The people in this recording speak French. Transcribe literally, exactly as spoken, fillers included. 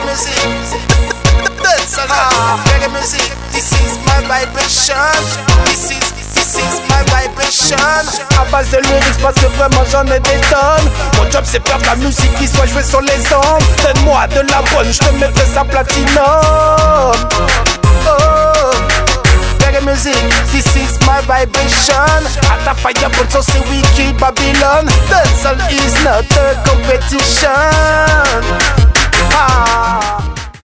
music. Ah, reggae music. This is my vibration. This is, this is my vibration. À base de lyrics parce que vraiment j'en ai des tonnes. Mon job c'est faire de la musique qui soit jouée sur les ondes. Donne-moi de la bonne, je te mettrai ça platinum. Oh, reggae music. This is my vibration. At a fire burn so say we kill Babylon. Dancehall is not a competition. Ah.